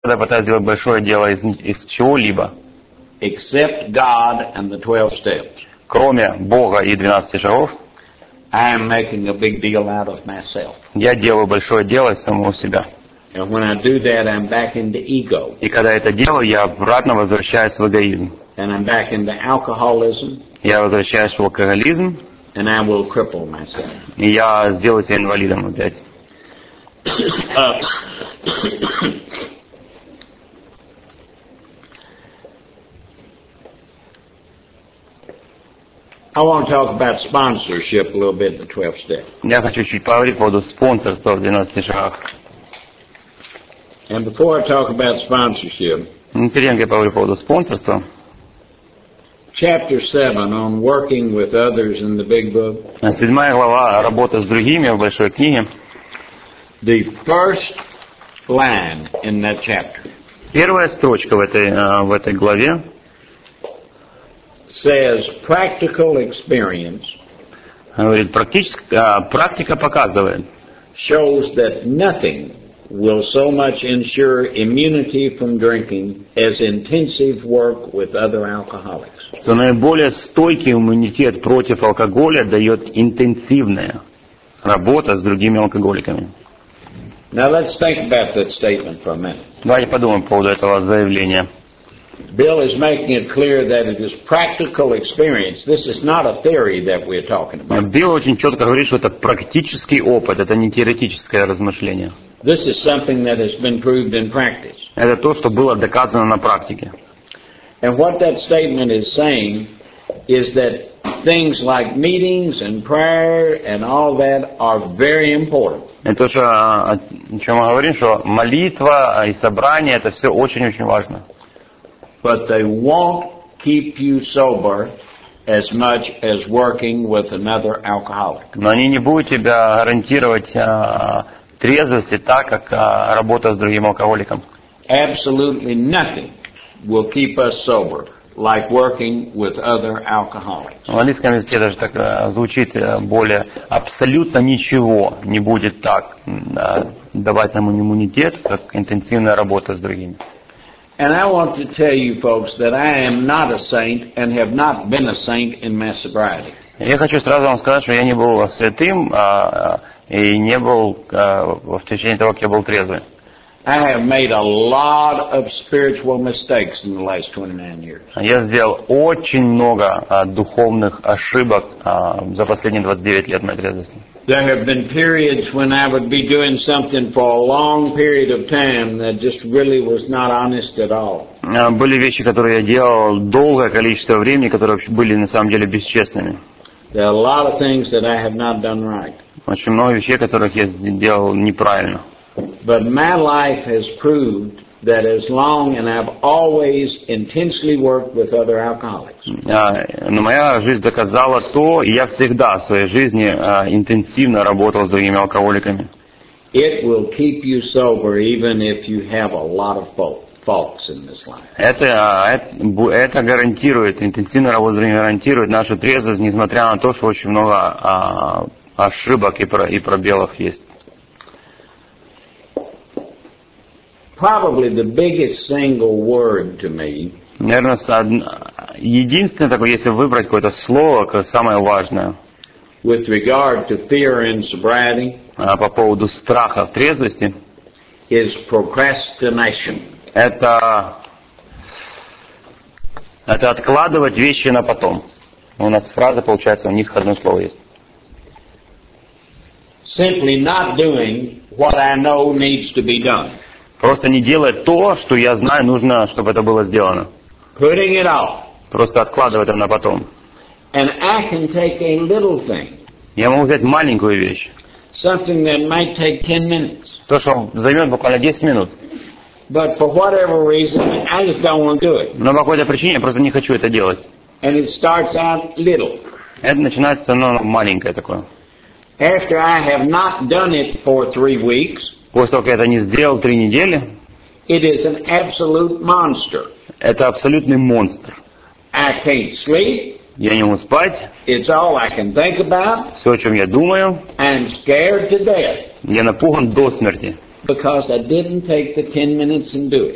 когда пытаюсь сделать большое дело из чего-либо, except God and the 12 steps, кроме Бога и 12 шагов, I am making a big deal out of myself. я делаю большое дело из самого себя. And when I do that, I'm back into ego. И когда это делаю, я обратно возвращаюсь в эгоизм. And I'm back into alcoholism. Я возвращаюсь в алкоголизм, And I will cripple myself. и я сделаю себя инвалидом опять. I want to talk about sponsorship a little bit in the 12 steps. Я хочу чуть поговорить по поводу спонсорства в 12 шагах. And before I talk about sponsorship, Перед тем, как я поговорю по поводу спонсорства, chapter 7 on working with others in the big book, 7 глава «Работа с другими» в большой книге. the first line in that chapter Первая строчка в этой главе says practical experience говорит, практика показывает, shows that nothing will so much ensure immunity from drinking as intensive work with other alcoholics. что наиболее стойкий иммунитет против алкоголя дает интенсивная работа с другими алкоголиками. Now let's think about that statement for a minute. Давайте подумаем по поводу этого заявления. Bill is making it clear that it is practical experience. This is not a theory that we're talking about. Билл очень четко говорит, что это практический опыт, это не теоретическое размышление. This is something that has been proved in practice. Это то, что было доказано на практике. And what that statement is saying is that things like meetings and prayer and all that are very important. Это то, о чем мы говорим, что молитва и собрание, это все очень-очень важно. But they won't keep you sober as much as working with another alcoholic. Но они не будут тебя гарантировать трезвости так, как работа с другим алкоголиком. Absolutely nothing will keep us sober like working with other alcoholics. В английском языке даже так звучит более абсолютно ничего не будет так давать нам иммунитет, как интенсивная работа с другими. And I want to tell you folks that I am not a saint and have not been a saint in my sobriety. Я хочу сразу вам сказать, что я не был святым и не был в течение того, как я был трезвый. I have made a lot of spiritual mistakes in the last 29 years. Я сделал очень много духовных ошибок за последние 29 лет моей трезвости. There have been periods when I would be doing something for a long period of time that just really was not honest at all. Были вещи, которые я делал долгое количество времени, которые были на самом деле бесчестными. There are a lot of things that I have not done right. Очень много вещей, которых я делал неправильно. But my life has proved that as long, and I've always intensely worked with other alcoholics. Но моя жизнь доказала то, и я всегда в своей жизни интенсивно работал с другими алкоголиками. It will keep you sober even if you have a lot of faults in this life. Это гарантирует, интенсивная работа с другими гарантирует нашу трезвость, несмотря на то, что очень много ошибок и пробелов есть. Probably the biggest single word to me, наверное, единственное такое, если выбрать какое-то слово, самое важное, with regard to fear in sobriety, по поводу страха в трезвости, is procrastination. Это откладывать вещи на потом. У нас фраза, получается, у них одно слово есть. Simply not doing what I know needs to be done. Просто не делать то, что я знаю, нужно, чтобы это было сделано. Putting it off. Просто откладывать это на потом. And I can take a little thing. Я могу взять маленькую вещь. Something that might take 10 minutes. То, что займет буквально 10 минут. But for whatever reason, I just don't want to do it. Но по какой-то причине я просто не хочу это делать. And it starts out little. Это начинается, маленькое такое. After I have not done it for 3 weeks, после того, как я это не сделал 3 недели, it is an absolute monster. Это абсолютный монстр. I can't sleep. Я не могу спать. It's all I can think about. Все, о чем я думаю. I'm scared to death. Я напуган до смерти. Because I didn't take the 10 minutes and do it.